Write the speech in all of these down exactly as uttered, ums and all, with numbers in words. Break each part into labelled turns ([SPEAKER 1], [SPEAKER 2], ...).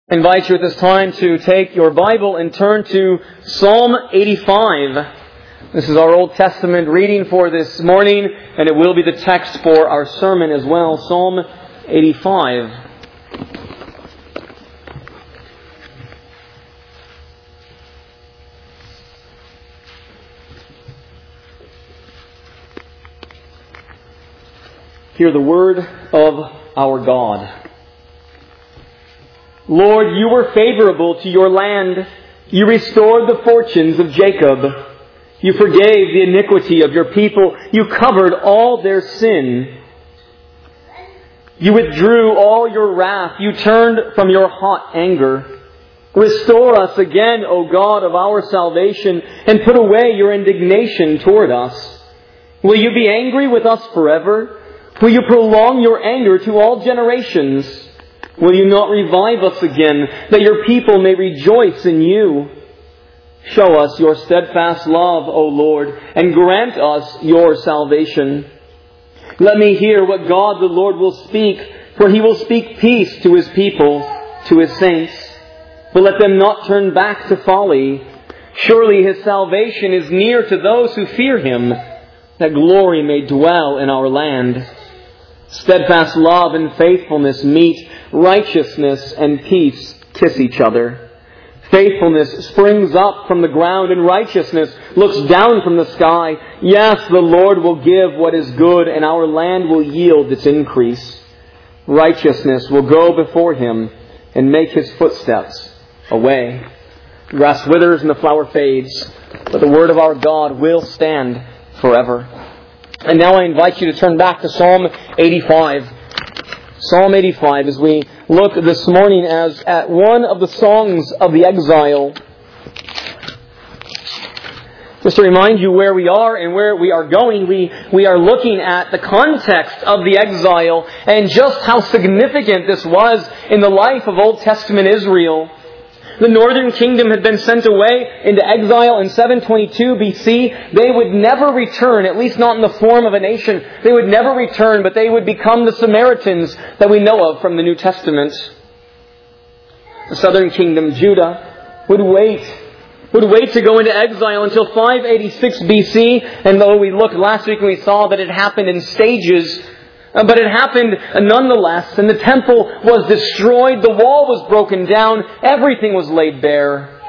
[SPEAKER 1] I invite you at this time to take your Bible and turn to Psalm eighty-five. This is our Old Testament reading for this morning, and it will be the text for our sermon as well. Psalm eighty-five. Hear the word of our God. Lord, you were favorable to your land. You restored the fortunes of Jacob. You forgave the iniquity of your people. You covered all their sin. You withdrew all your wrath. You turned from your hot anger. Restore us again, O God of our salvation, and put away your indignation toward us. Will you be angry with us forever? Will you prolong your anger to all generations? Will you not revive us again, that your people may rejoice in you? Show us your steadfast love, O Lord, and grant us your salvation. Let me hear what God the Lord will speak, for He will speak peace to His people, to His saints. But let them not turn back to folly. Surely His salvation is near to those who fear Him, that glory may dwell in our land. Steadfast love and faithfulness meet. Righteousness and peace kiss each other. Faithfulness springs up from the ground, and righteousness looks down from the sky. Yes, the Lord will give what is good, and our land will yield its increase. Righteousness will go before Him and make His footsteps a way. The grass withers and the flower fades, but the word of our God will stand forever. And now I invite you to turn back to Psalm eighty-five. Psalm eighty-five, as we look this morning as at one of the songs of the exile. Just to remind you where we are and where we are going, we, we are looking at the context of the exile and just how significant this was in the life of Old Testament Israel. The northern kingdom had been sent away into exile in seven twenty-two B C. They would never return, at least not in the form of a nation. They would never return, but they would become the Samaritans that we know of from the New Testament. The southern kingdom, Judah, would wait. Would wait to go into exile until five eighty-six B C. And though we looked last week and we saw that it happened in stages, but it happened nonetheless, and the temple was destroyed, the wall was broken down, everything was laid bare.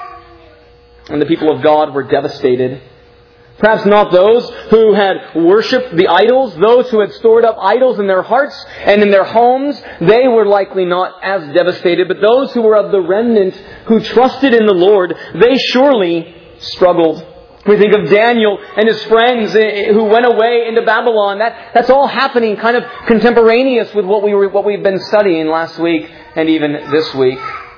[SPEAKER 1] And the people of God were devastated. Perhaps not those who had worshipped the idols, those who had stored up idols in their hearts and in their homes, they were likely not as devastated. But those who were of the remnant who trusted in the Lord, they surely struggled. We think of Daniel and his friends who went away into Babylon. That, that's all happening kind of contemporaneous with what, we were, what we've been studying last week and even this week.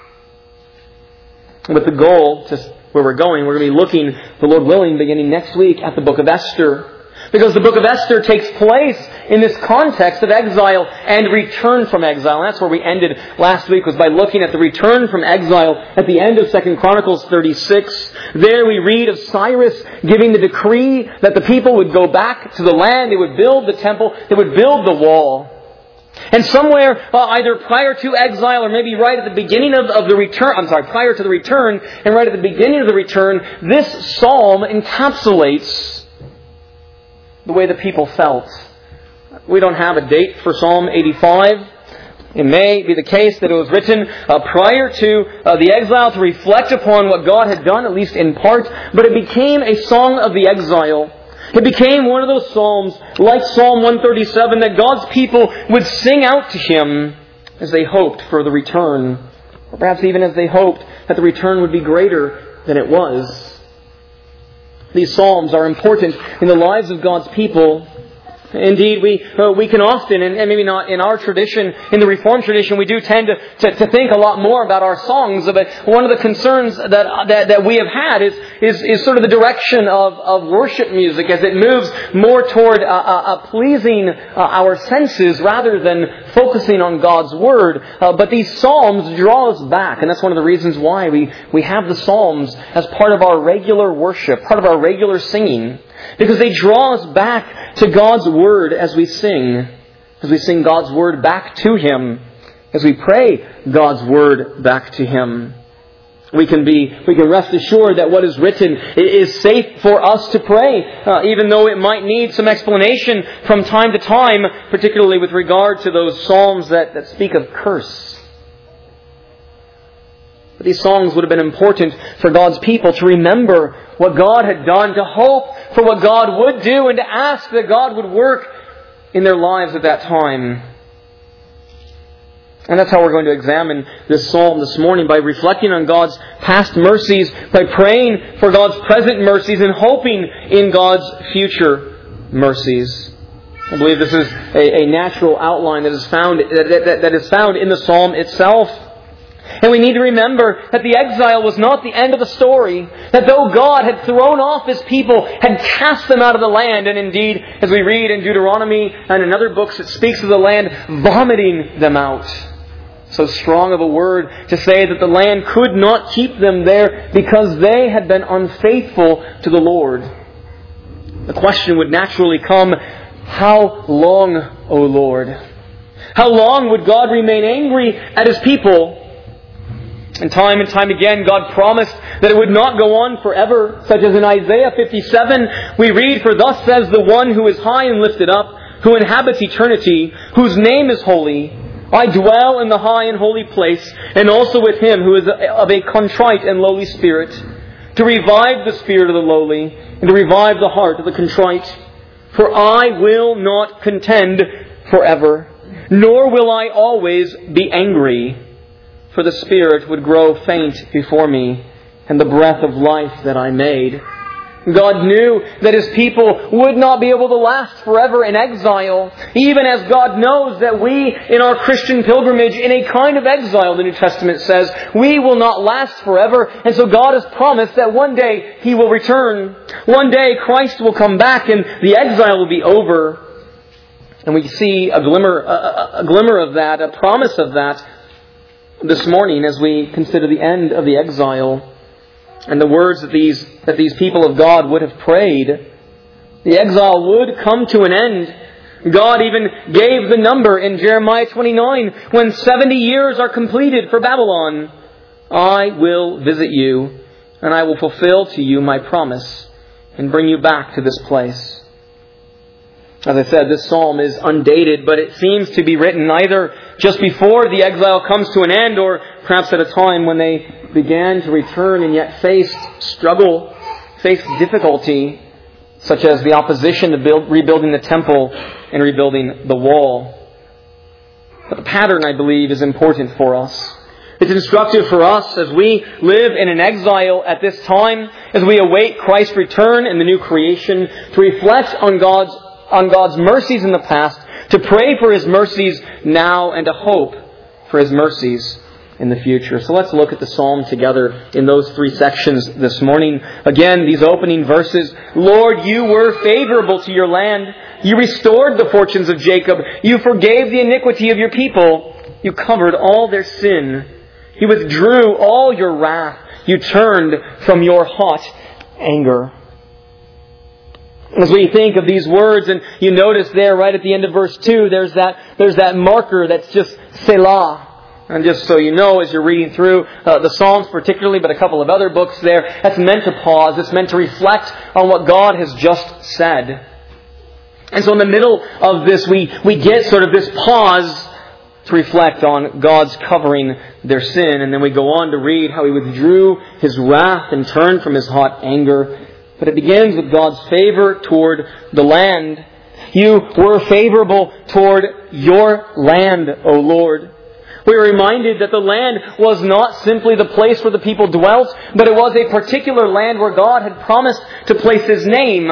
[SPEAKER 1] With the goal to where we're going, we're going to be looking, the Lord willing, beginning next week at the book of Esther. Because the book of Esther takes place in this context of exile and return from exile. And that's where we ended last week, was by looking at the return from exile at the end of Second Chronicles thirty-six. There we read of Cyrus giving the decree that the people would go back to the land, they would build the temple, they would build the wall. And somewhere, uh, either prior to exile or maybe right at the beginning of, of the return, I'm sorry, prior to the return and right at the beginning of the return, this psalm encapsulates the way the people felt. We don't have a date for Psalm eighty-five. It may be the case that it was written uh, prior to uh, the exile to reflect upon what God had done, at least in part, but it became a song of the exile. It became one of those psalms, like Psalm one thirty-seven, that God's people would sing out to Him as they hoped for the return, or perhaps even as they hoped that the return would be greater than it was. These psalms are important in the lives of God's people. Indeed, we uh, we can often, and, and maybe not in our tradition, in the Reformed tradition, we do tend to, to, to think a lot more about our songs. But one of the concerns that that, that we have had is, is is sort of the direction of, of worship music as it moves more toward uh, uh, pleasing uh, our senses rather than focusing on God's Word. Uh, but these psalms draw us back, and that's one of the reasons why we, we have the psalms as part of our regular worship, part of our regular singing. Because they draw us back to God's Word as we sing. As we sing God's Word back to Him as we pray God's Word back to Him. We can be, we can rest assured that what is written is safe for us to pray, uh, even though it might need some explanation from time to time, particularly with regard to those psalms that, that speak of curse. But these songs would have been important for God's people to remember what God had done, to hope for what God would do, and to ask that God would work in their lives at that time. And that's how we're going to examine this psalm this morning, by reflecting on God's past mercies, by praying for God's present mercies, and hoping in God's future mercies. I believe this is a, a natural outline that is found that, that, that is found in the psalm itself. And we need to remember that the exile was not the end of the story. That though God had thrown off His people, had cast them out of the land, and indeed, as we read in Deuteronomy and in other books, it speaks of the land vomiting them out. So strong of a word to say that the land could not keep them there because they had been unfaithful to the Lord. The question would naturally come, how long, O Lord? How long would God remain angry at His people? And time and time again, God promised that it would not go on forever, such as in Isaiah fifty-seven, we read, "For thus says the one who is high and lifted up, who inhabits eternity, whose name is holy. I dwell in the high and holy place, and also with Him who is of a contrite and lowly spirit, to revive the spirit of the lowly, and to revive the heart of the contrite. For I will not contend forever, nor will I always be angry. For the spirit would grow faint before me, and the breath of life that I made." God knew that His people would not be able to last forever in exile, even as God knows that we, in our Christian pilgrimage, in a kind of exile, the New Testament says, we will not last forever. And so God has promised that one day He will return. One day Christ will come back and the exile will be over. And we see a glimmer, a, a glimmer of that, a promise of that this morning as we consider the end of the exile. And the words that these that these people of God would have prayed. The exile would come to an end. God even gave the number in Jeremiah twenty-nine, when seventy years are completed for Babylon. I will visit you, and I will fulfill to you my promise, and bring you back to this place. As I said, this psalm is undated, but it seems to be written either just before the exile comes to an end, or perhaps at a time when they began to return and yet faced struggle, faced difficulty, such as the opposition to build, rebuilding the temple and rebuilding the wall. But the pattern, I believe, is important for us. It's instructive for us as we live in an exile at this time, as we await Christ's return and the new creation, to reflect on God's on God's mercies in the past, to pray for His mercies now, and to hope for His mercies in the future. So let's look at the psalm together in those three sections this morning. Again, these opening verses. Lord, you were favorable to your land. You restored the fortunes of Jacob. You forgave the iniquity of your people. You covered all their sin. You withdrew all your wrath. You turned from your hot anger. As we think of these words, and you notice there right at the end of verse two, there's that there's that marker that's just Selah. And just so you know, as you're reading through uh, the Psalms particularly, but a couple of other books there, that's meant to pause. It's meant to reflect on what God has just said. And so in the middle of this, we, we get sort of this pause to reflect on God's covering their sin. And then we go on to read how He withdrew His wrath and turned from His hot anger. But it begins with God's favor toward the land. You were favorable toward your land, O Lord. We are reminded that the land was not simply the place where the people dwelt, but it was a particular land where God had promised to place His name.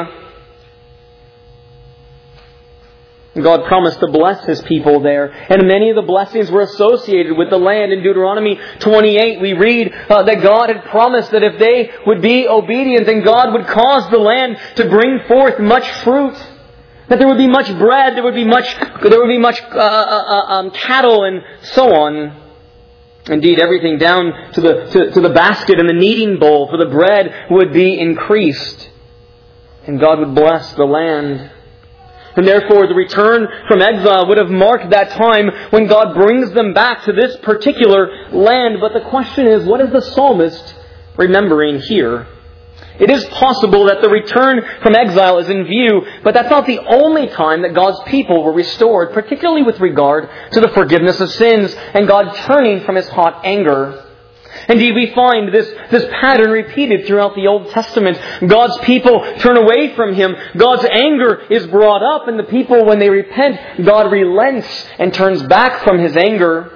[SPEAKER 1] God promised to bless His people there. And many of the blessings were associated with the land. In Deuteronomy twenty-eight, we read uh, that God had promised that if they would be obedient, then God would cause the land to bring forth much fruit. That there would be much bread, there would be much, there would be much uh, uh, um, cattle, and so on. Indeed, everything down to the to, to the basket and the kneading bowl for the bread would be increased, and God would bless the land. And therefore, the return from exile would have marked that time when God brings them back to this particular land. But the question is, what is the psalmist remembering here? It is possible that the return from exile is in view, but that's not the only time that God's people were restored, particularly with regard to the forgiveness of sins and God turning from His hot anger. Indeed, we find this, this pattern repeated throughout the Old Testament. God's people turn away from Him. God's anger is brought up, and the people, when they repent, God relents and turns back from His anger.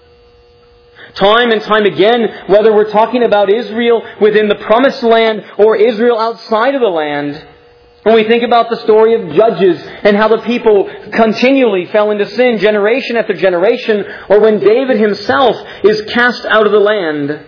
[SPEAKER 1] Time and time again, whether we're talking about Israel within the Promised Land or Israel outside of the land, when we think about the story of Judges and how the people continually fell into sin generation after generation, or when David himself is cast out of the land.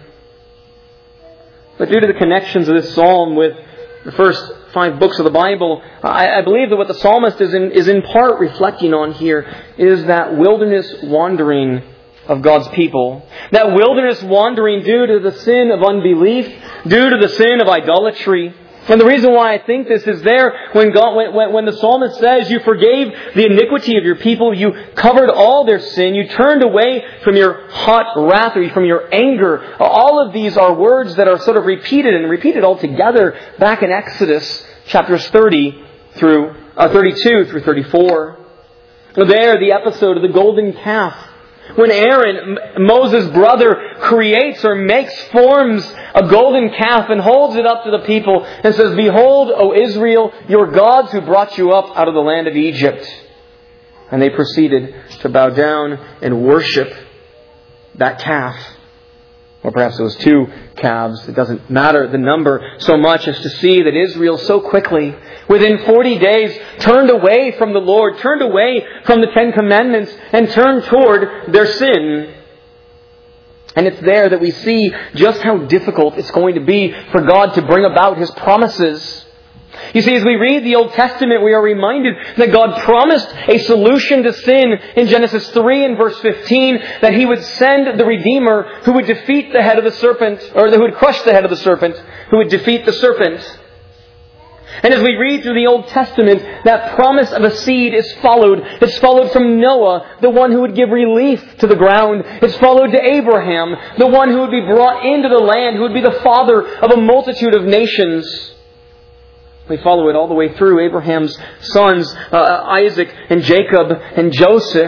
[SPEAKER 1] But due to the connections of this psalm with the first five books of the Bible, I, I believe that what the psalmist is in, is in part reflecting on here is that wilderness wandering of God's people. That wilderness wandering due to the sin of unbelief, due to the sin of idolatry. And the reason why I think this is there when God, when, when the psalmist says, you forgave the iniquity of your people, you covered all their sin, you turned away from your hot wrath or from your anger. All of these are words that are sort of repeated and repeated all together back in Exodus chapters thirty through uh, thirty-two through thirty-four. There, the episode of the golden calf. When Aaron, Moses' brother, creates or makes, forms a golden calf and holds it up to the people and says, behold, O Israel, your gods who brought you up out of the land of Egypt. And they proceeded to bow down and worship that calf. Or perhaps it was two calves. It doesn't matter the number so much as to see that Israel so quickly, within forty days, turned away from the Lord, turned away from the Ten Commandments, and turned toward their sin. And it's there that we see just how difficult it's going to be for God to bring about His promises. You see, as we read the Old Testament, we are reminded that God promised a solution to sin in Genesis three and verse fifteen, that He would send the Redeemer who would defeat the head of the serpent, or who would crush the head of the serpent, who would defeat the serpent. And as we read through the Old Testament, that promise of a seed is followed. It's followed from Noah, the one who would give relief to the ground. It's followed to Abraham, the one who would be brought into the land, who would be the father of a multitude of nations. We follow it all the way through Abraham's sons, uh, Isaac and Jacob and Joseph.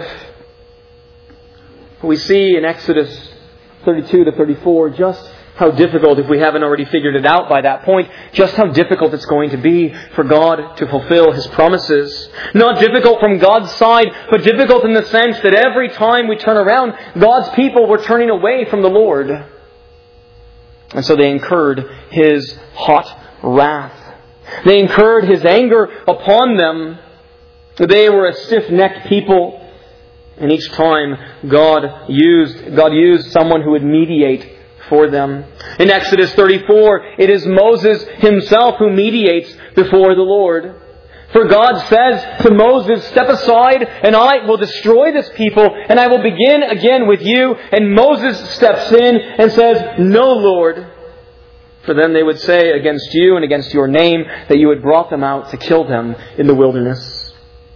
[SPEAKER 1] We see in Exodus thirty-two to thirty-four just how difficult, if we haven't already figured it out by that point, just how difficult it's going to be for God to fulfill His promises. Not difficult from God's side, but difficult in the sense that every time we turn around, God's people were turning away from the Lord. And so they incurred His hot wrath. They incurred His anger upon them. They were a stiff-necked people. And each time God used, God used someone who would mediate for them. In Exodus thirty-four, it is Moses himself who mediates before the Lord. For God says to Moses, step aside and I will destroy this people and I will begin again with you. And Moses steps in and says, no, Lord. For then they would say against you and against your name that you had brought them out to kill them in the wilderness.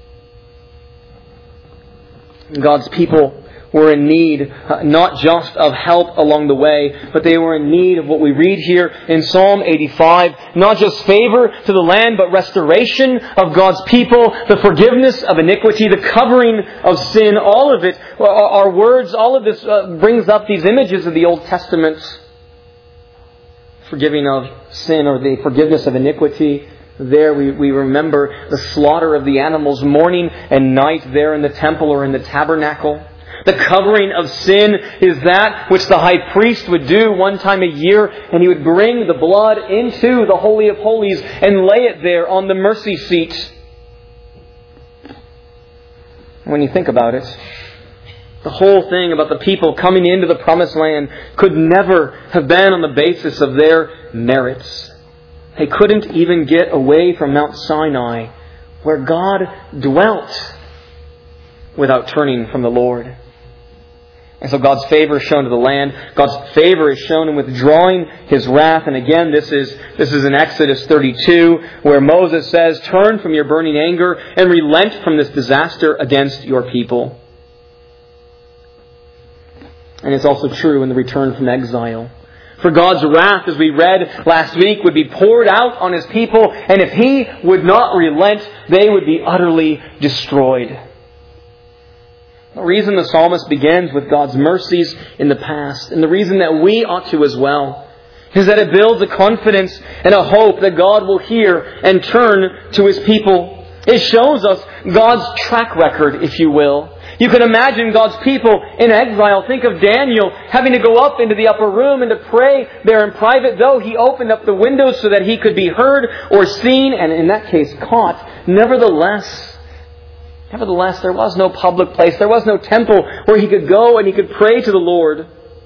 [SPEAKER 1] God's people were in need uh, not just of help along the way, but they were in need of what we read here in Psalm eighty-five. Not just favor to the land, but restoration of God's people, the forgiveness of iniquity, the covering of sin. All of it, our words, all of this uh, brings up these images of the Old Testament. Forgiving of sin, or the forgiveness of iniquity. There we, we remember the slaughter of the animals morning and night there in the temple or in the tabernacle. The covering of sin is that which the high priest would do one time a year, and he would bring the blood into the Holy of Holies and lay it there on the mercy seat. When you think about it, the whole thing about the people coming into the Promised Land could never have been on the basis of their merits. They couldn't even get away from Mount Sinai, where God dwelt, without turning from the Lord. And so God's favor is shown to the land. God's favor is shown in withdrawing His wrath. And again, this is this is in Exodus thirty-two, where Moses says, "Turn from your burning anger and relent from this disaster against your people." And it's also true in the return from exile. For God's wrath, as we read last week, would be poured out on His people, and if He would not relent, they would be utterly destroyed. The reason the psalmist begins with God's mercies in the past, and the reason that we ought to as well, is that it builds a confidence and a hope that God will hear and turn to His people. It shows us God's track record, if you will. You can imagine God's people in exile. Think of Daniel having to go up into the upper room and to pray there in private, though he opened up the windows so that he could be heard or seen, and in that case caught. Nevertheless, nevertheless, there was no public place. There was no temple where he could go and he could pray to the Lord.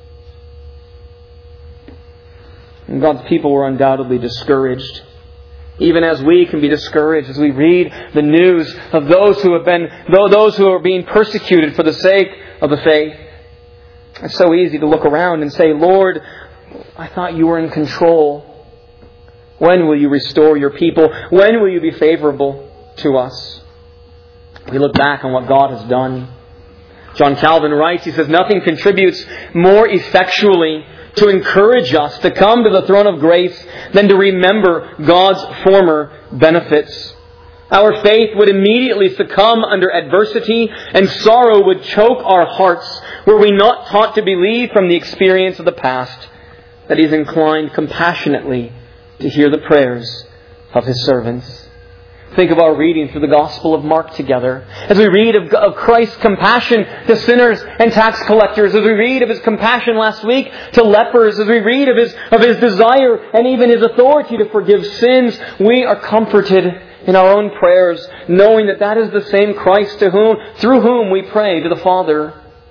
[SPEAKER 1] And God's people were undoubtedly discouraged. Even as we can be discouraged as we read the news of those who have been, those who are being persecuted for the sake of the faith. It's so easy to look around and say, "Lord, I thought you were in control. When will you restore your people? When will you be favorable to us?" We look back on what God has done. John Calvin writes, he says, "Nothing contributes more effectually to encourage us to come to the throne of grace than to remember God's former benefits. Our faith would immediately succumb under adversity, and sorrow would choke our hearts were we not taught to believe from the experience of the past that He is inclined compassionately to hear the prayers of His servants." Think of our reading through the Gospel of Mark together. As we read of, of Christ's compassion to sinners and tax collectors, as we read of His compassion last week to lepers, as we read of His, of His desire and even His authority to forgive sins, we are comforted in our own prayers, knowing that that is the same Christ to whom, through whom we pray to the Father.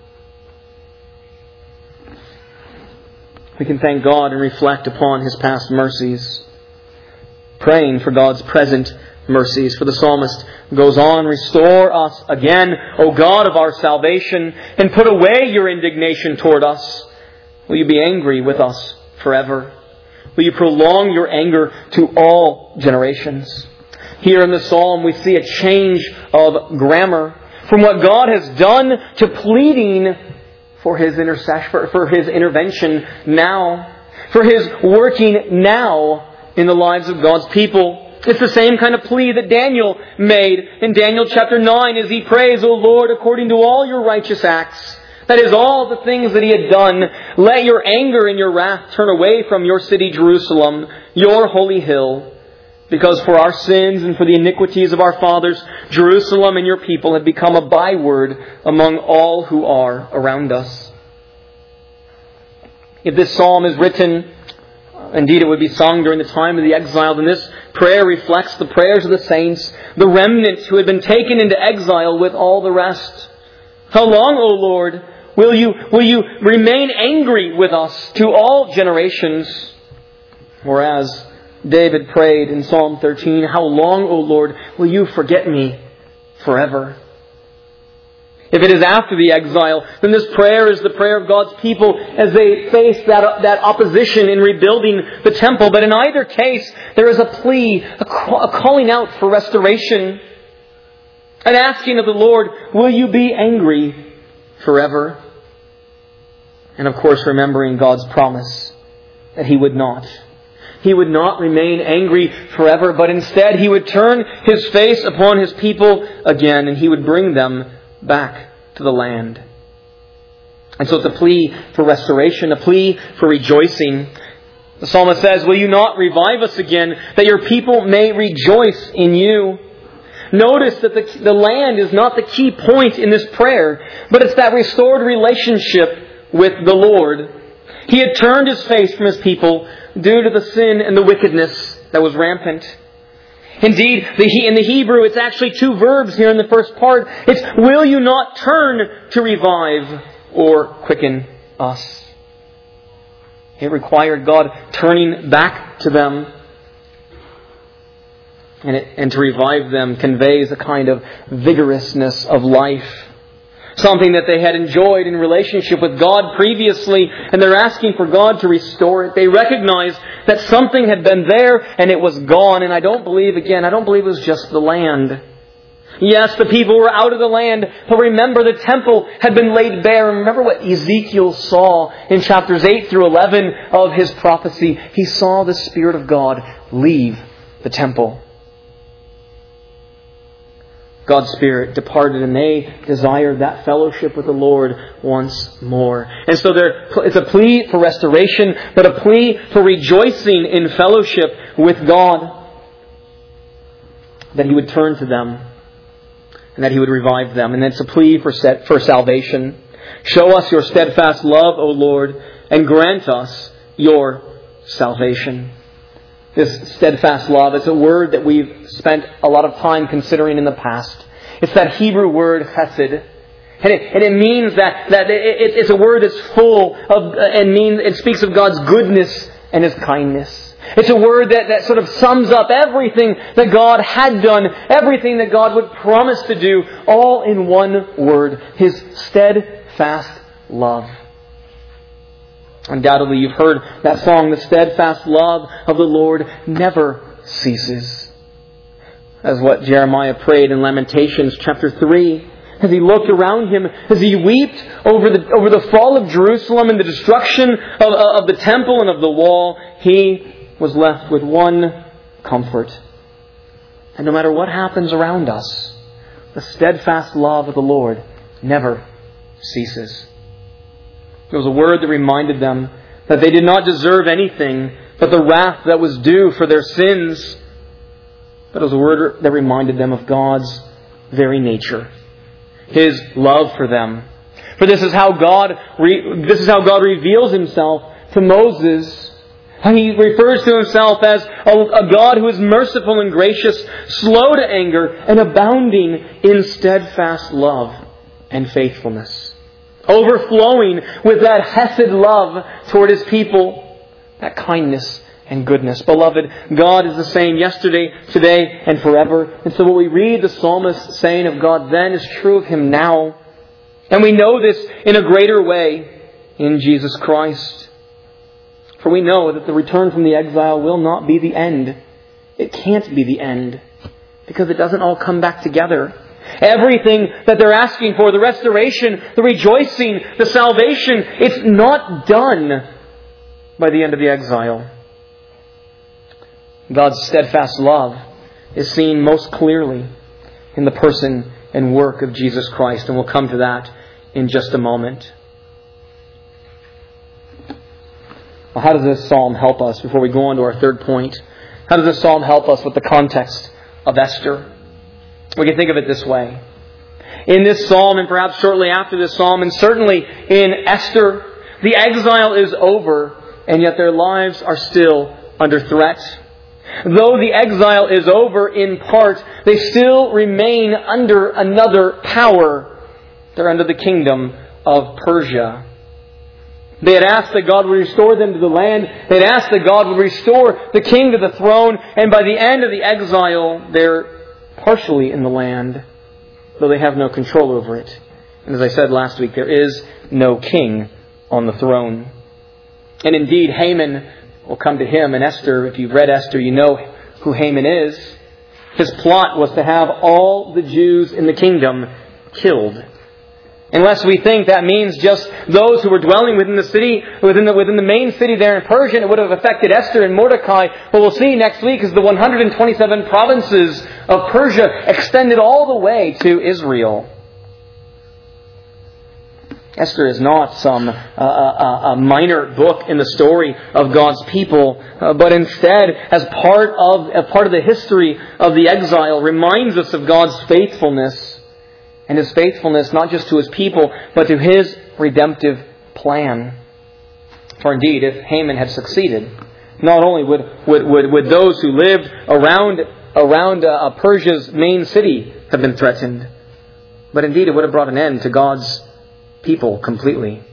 [SPEAKER 1] We can thank God and reflect upon His past mercies, praying for God's present mercies. For the psalmist goes on, "Restore us again, O God of our salvation, and put away your indignation toward us. Will you be angry with us forever? Will you prolong your anger to all generations?" Here in the psalm we see a change of grammar from what God has done to pleading for His intercession, for His intervention now, for His working now in the lives of God's people. It's the same kind of plea that Daniel made in Daniel chapter nine as he prays, "O Lord, according to all your righteous acts," that is, all the things that He had done, "let your anger and your wrath turn away from your city Jerusalem, your holy hill. Because for our sins and for the iniquities of our fathers, Jerusalem and your people have become a byword among all who are around us." If this psalm is written, indeed it would be sung during the time of the exile, then this prayer reflects the prayers of the saints, the remnant who had been taken into exile with all the rest. "How long, O Lord, will you, will you remain angry with us to all generations?" Or as David prayed in Psalm thirteen, "How long, O Lord, will you forget me forever?" If it is after the exile, then this prayer is the prayer of God's people as they face that, that opposition in rebuilding the temple. But in either case, there is a plea, a, a calling out for restoration. An asking of the Lord, "Will you be angry forever?" And of course, remembering God's promise that He would not. He would not remain angry forever, but instead He would turn His face upon His people again, and He would bring them back to the land. And so it's a plea for restoration, a plea for rejoicing. The psalmist says, "Will you not revive us again, that your people may rejoice in you?" Notice that the, the land is not the key point in this prayer, but it's that restored relationship with the Lord. He had turned His face from His people due to the sin and the wickedness that was rampant. Indeed, in the Hebrew, it's actually two verbs here in the first part. It's, "Will you not turn to revive or quicken us?" It required God turning back to them. And, it, and to revive them conveys a kind of vigorousness of life. something that they had enjoyed in relationship with God previously, and they're asking for God to restore it. They recognize that something had been there and it was gone. And I don't believe, again, I don't believe it was just the land. Yes, the people were out of the land, but remember the temple had been laid bare. And remember what Ezekiel saw in chapters eight through eleven of his prophecy. He saw the Spirit of God leave the temple. God's Spirit departed, and they desired that fellowship with the Lord once more. And so there, it's a plea for restoration, but a plea for rejoicing in fellowship with God. That He would turn to them, and that He would revive them. And it's a plea for set, for salvation. Show us your steadfast love, O Lord, and grant us your salvation. This steadfast love is a word that we've spent a lot of time considering in the past. It's that Hebrew word chesed. And it, and it means that, that it, it, it's a word that's full of, and means, it speaks of God's goodness and His kindness. It's a word that, that sort of sums up everything that God had done, everything that God would promise to do, all in one word. His steadfast love. Undoubtedly, you've heard that song, the steadfast love of the Lord never ceases. As what Jeremiah prayed in Lamentations chapter three. As he looked around him, as he wept over the, over the fall of Jerusalem and the destruction of, of the temple and of the wall, he was left with one comfort. And no matter what happens around us, the steadfast love of the Lord never ceases. It was a word that reminded them that they did not deserve anything but the wrath that was due for their sins. But it was a word that reminded them of God's very nature, His love for them. For this is how God re- this is how God reveals Himself to Moses. He refers to Himself as a, a God who is merciful and gracious, slow to anger, and abounding in steadfast love and faithfulness. Overflowing with that hesed love toward His people, that kindness and goodness. Beloved, God is the same yesterday, today, and forever. And so what we read the psalmist saying of God then is true of Him now. And we know this in a greater way in Jesus Christ. For we know that the return from the exile will not be the end. It can't be the end, because it doesn't all come back together. Everything that they're asking for, the restoration, the rejoicing, the salvation, it's not done by the end of the exile. God's steadfast love is seen most clearly in the person and work of Jesus Christ, and we'll come to that in just a moment. Well, how does this psalm help us before we go on to our third point? How does this psalm help us with the context of Esther? We can think of it this way. In this psalm, and perhaps shortly after this psalm, and certainly in Esther, the exile is over, and yet their lives are still under threat. Though the exile is over in part, they still remain under another power. They're under the kingdom of Persia. They had asked that God would restore them to the land. They had asked that God would restore the king to the throne. And by the end of the exile, they're partially in the land, though they have no control over it. And as I said last week, there is no king on the throne. And indeed, Haman will come to him. And Esther, if you've read Esther, you know who Haman is. His plot was to have all the Jews in the kingdom killed. Unless we think that means just those who were dwelling within the city, within the, within the main city there in Persia, it would have affected Esther and Mordecai. What we'll see next week is the one hundred twenty-seven provinces of Persia extended all the way to Israel. Esther is not some uh, a, a minor book in the story of God's people, uh, but instead, as part of a part of the history of the exile, reminds us of God's faithfulness. And His faithfulness not just to His people, but to His redemptive plan. For indeed, if Haman had succeeded, not only would would, would, would those who lived around around uh, Persia's main city have been threatened, but indeed it would have brought an end to God's people completely.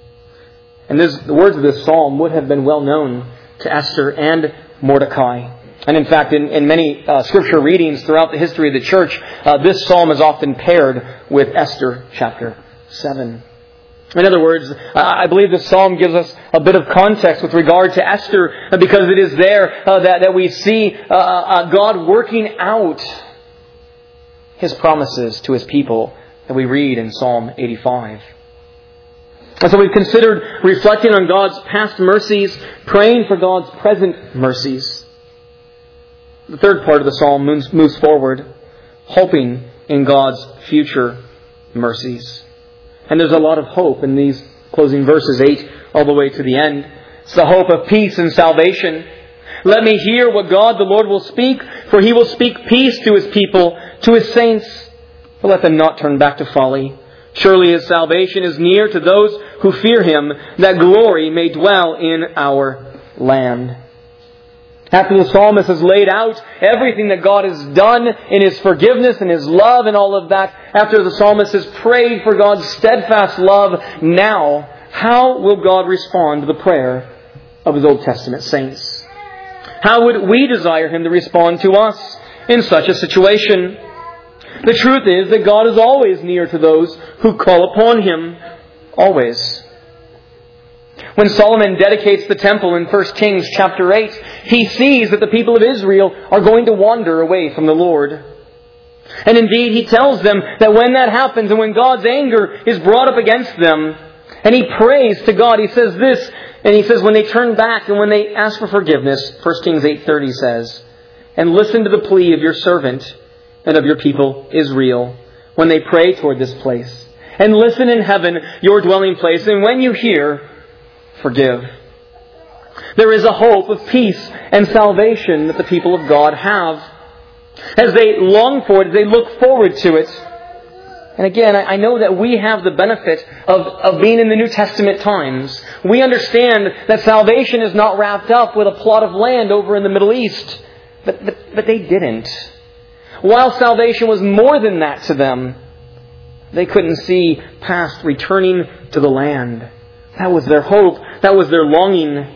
[SPEAKER 1] And this, the words of this psalm would have been well known to Esther and Mordecai. And in fact, in, in many uh, scripture readings throughout the history of the church, uh, this psalm is often paired with Esther chapter seven. In other words, I believe this psalm gives us a bit of context with regard to Esther, because it is there uh, that, that we see uh, uh, God working out His promises to His people that we read in Psalm eighty-five. And so we've considered reflecting on God's past mercies, praying for God's present mercies. The third part of the psalm moves, moves forward, hoping in God's future mercies. And there's a lot of hope in these closing verses, eight all the way to the end. It's the hope of peace and salvation. Let me hear what God the Lord will speak, for He will speak peace to His people, to His saints. But let them not turn back to folly. Surely His salvation is near to those who fear Him, that glory may dwell in our land. After the psalmist has laid out everything that God has done in His forgiveness and His love and all of that, after the psalmist has prayed for God's steadfast love, now, how will God respond to the prayer of His Old Testament saints? How would we desire Him to respond to us in such a situation? The truth is that God is always near to those who call upon Him. Always. When Solomon dedicates the temple in First Kings chapter eight, he sees that the people of Israel are going to wander away from the Lord. And indeed, he tells them that when that happens and when God's anger is brought up against them, and he prays to God, he says this, and he says when they turn back and when they ask for forgiveness, First Kings eight thirty says, and listen to the plea of your servant and of your people Israel when they pray toward this place. And listen in heaven, your dwelling place, and when you hear, forgive. There is a hope of peace and salvation that the people of God have. As they long for it, as they look forward to it. And again, I know that we have the benefit of, of being in the New Testament times. We understand that salvation is not wrapped up with a plot of land over in the Middle East. But, but, but they didn't. While salvation was more than that to them, they couldn't see past returning to the land. That was their hope. That was their longing.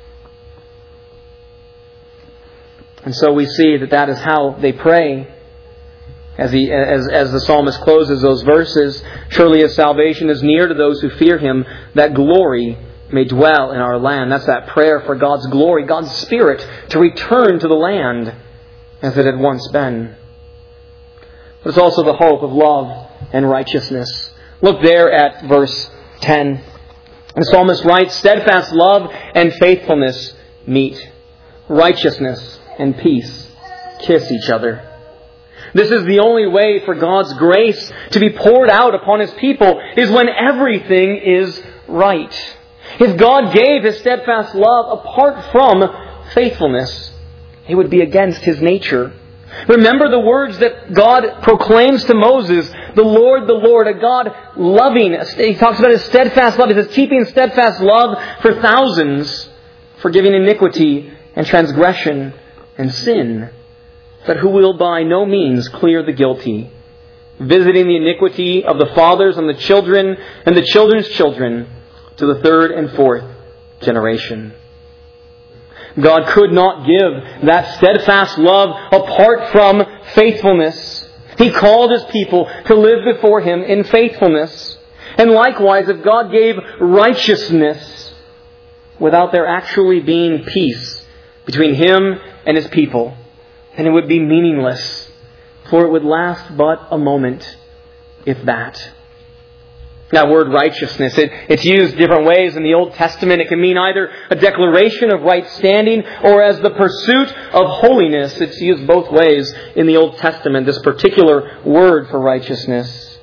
[SPEAKER 1] And so we see that that is how they pray. As, he, as, as the psalmist closes those verses, surely His salvation is near to those who fear Him, that glory may dwell in our land. That's that prayer for God's glory, God's Spirit, to return to the land as it had once been. But it's also the hope of love and righteousness. Look there at verse ten. The psalmist writes, steadfast love and faithfulness meet. Righteousness and peace kiss each other. This is the only way for God's grace to be poured out upon His people, is when everything is right. If God gave His steadfast love apart from faithfulness, it would be against His nature. Remember the words that God proclaims to Moses, the Lord, the Lord, a God loving. He talks about His steadfast love. He says, keeping steadfast love for thousands, forgiving iniquity and transgression and sin, but who will by no means clear the guilty, visiting the iniquity of the fathers on the children and the children's children to the third and fourth generation. God could not give that steadfast love apart from faithfulness. He called His people to live before Him in faithfulness. And likewise, if God gave righteousness without there actually being peace between Him and His people, then it would be meaningless, for it would last but a moment, if that. That word righteousness, it, it's used different ways in the Old Testament. It can mean either a declaration of right standing or as the pursuit of holiness. It's used both ways in the Old Testament, this particular word for righteousness.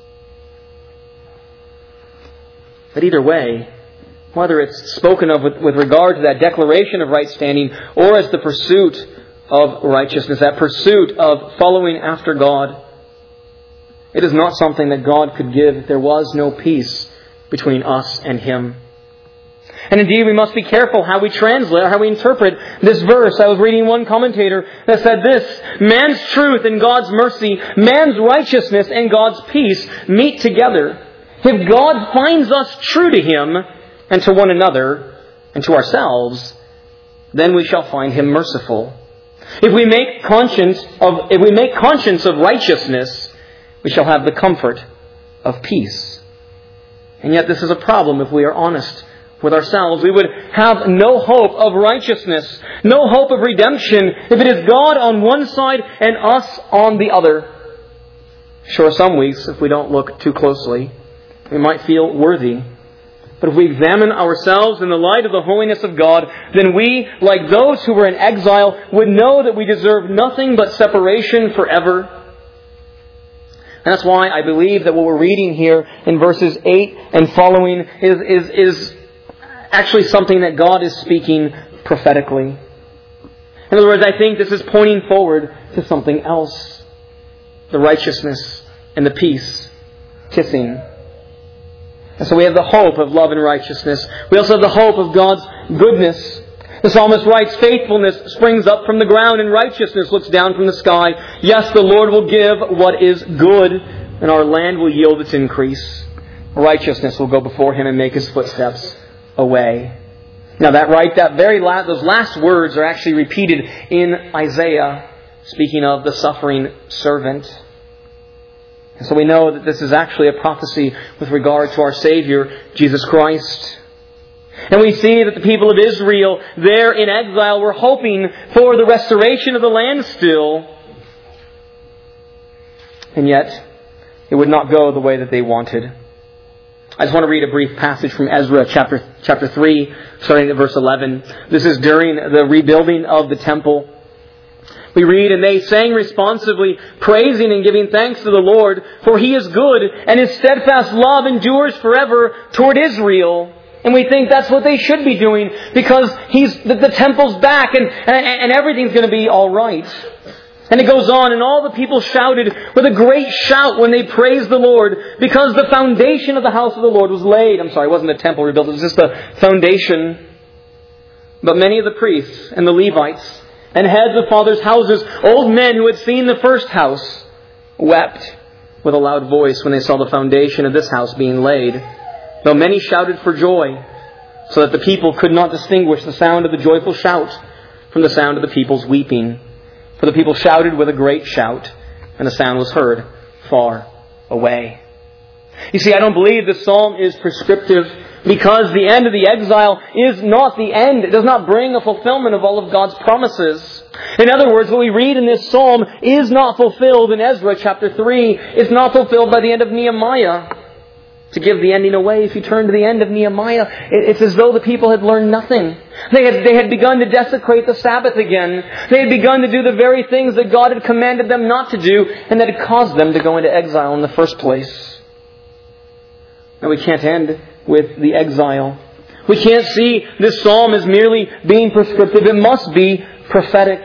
[SPEAKER 1] But either way, whether it's spoken of with, with regard to that declaration of right standing or as the pursuit of righteousness, that pursuit of following after God, it is not something that God could give if there was no peace between us and Him. And indeed, we must be careful how we translate or how we interpret this verse. I was reading one commentator that said this, man's truth and God's mercy, man's righteousness and God's peace meet together. If God finds us true to Him and to one another and to ourselves, then we shall find Him merciful. If we make conscience of, if we make conscience of righteousness, we shall have the comfort of peace. And yet this is a problem if we are honest with ourselves. We would have no hope of righteousness, no hope of redemption, if it is God on one side and us on the other. Sure, some weeks, if we don't look too closely, we might feel worthy. But if we examine ourselves in the light of the holiness of God, then we, like those who were in exile, would know that we deserve nothing but separation forever. And that's why I believe that what we're reading here in verses eight and following is, is, is actually something that God is speaking prophetically. In other words, I think this is pointing forward to something else. The righteousness and the peace kissing. And so we have the hope of love and righteousness. We also have the hope of God's goodness. The psalmist writes, faithfulness springs up from the ground and righteousness looks down from the sky. Yes, the Lord will give what is good and our land will yield its increase. Righteousness will go before Him and make His footsteps a way. Now that right, that very last, those last words are actually repeated in Isaiah, speaking of the suffering servant. And so we know that this is actually a prophecy with regard to our Savior, Jesus Christ. And we see that the people of Israel there in exile were hoping for the restoration of the land still. And yet, it would not go the way that they wanted. I just want to read a brief passage from Ezra chapter, chapter three, starting at verse eleven. This is during the rebuilding of the temple. We read, and they sang responsively, praising and giving thanks to the Lord, for He is good, and His steadfast love endures forever toward Israel. And we think that's what they should be doing, because he's the, the temple's back, and, and, and everything's going to be all right. And it goes on, and all the people shouted with a great shout when they praised the Lord, because the foundation of the house of the Lord was laid. I'm sorry, it wasn't the temple rebuilt, it was just the foundation. But many of the priests and the Levites and heads of fathers' houses, old men who had seen the first house, wept with a loud voice when they saw the foundation of this house being laid. Though many shouted for joy, so that the people could not distinguish the sound of the joyful shout from the sound of the people's weeping. For the people shouted with a great shout, and the sound was heard far away. You see, I don't believe this psalm is prescriptive, because the end of the exile is not the end. It does not bring a fulfillment of all of God's promises. In other words, what we read in this psalm is not fulfilled in Ezra chapter three. It's not fulfilled by the end of Nehemiah. To give the ending away, if you turn to the end of Nehemiah, it's as though the people had learned nothing. They had, they had begun to desecrate the Sabbath again. They had begun to do the very things that God had commanded them not to do, and that had caused them to go into exile in the first place. Now we can't end with the exile. We can't see this psalm as merely being prescriptive. It must be prophetic.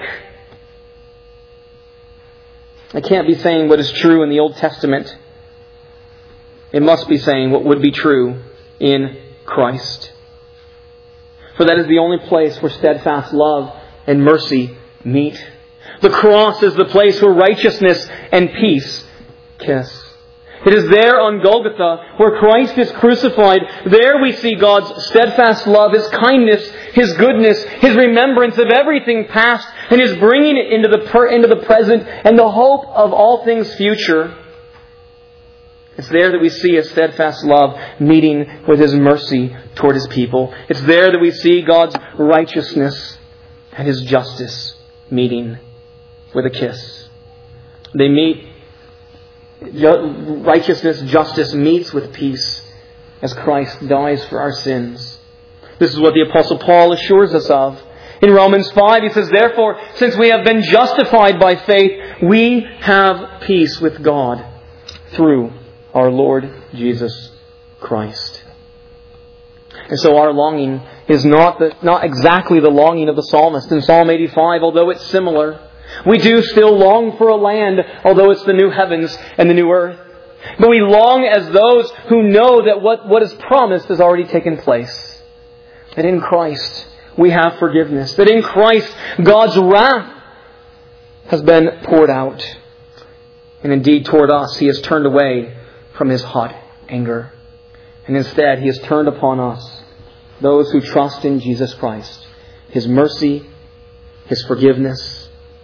[SPEAKER 1] I can't be saying what is true in the Old Testament. It must be saying what would be true in Christ. For that is the only place where steadfast love and mercy meet. The cross is the place where righteousness and peace kiss. It is there on Golgotha where Christ is crucified. There we see God's steadfast love, His kindness, His goodness, His remembrance of everything past, and His bringing it into the, per, into the present and the hope of all things future. It's there that we see His steadfast love meeting with His mercy toward His people. It's there that we see God's righteousness and His justice meeting with a kiss. They meet, righteousness, justice meets with peace as Christ dies for our sins. This is what the Apostle Paul assures us of. In Romans five, he says, therefore, since we have been justified by faith, we have peace with God through our Lord Jesus Christ. And so our longing is not the, not exactly the longing of the psalmist in Psalm eighty-five, although it's similar. We do still long for a land, although it's the new heavens and the new earth. But we long as those who know that what, what is promised has already taken place. That in Christ we have forgiveness. That in Christ God's wrath has been poured out. And indeed toward us He has turned away from His hot anger. And instead He has turned upon us, those who trust in Jesus Christ, His mercy, His forgiveness,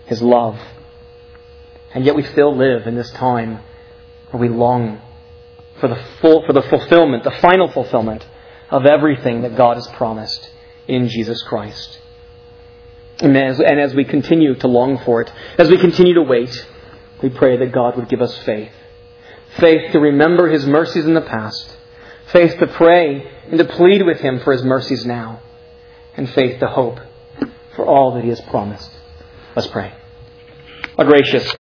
[SPEAKER 1] His love. And yet we still live in this time where we long for the full, for the fulfillment, the final fulfillment of everything that God has promised in Jesus Christ. And as, and as we continue to long for it, as we continue to wait, we pray that God would give us faith. Faith to remember His mercies in the past. Faith to pray and to plead with Him for His mercies now. And faith to hope for all that He has promised. Let's pray. Our gracious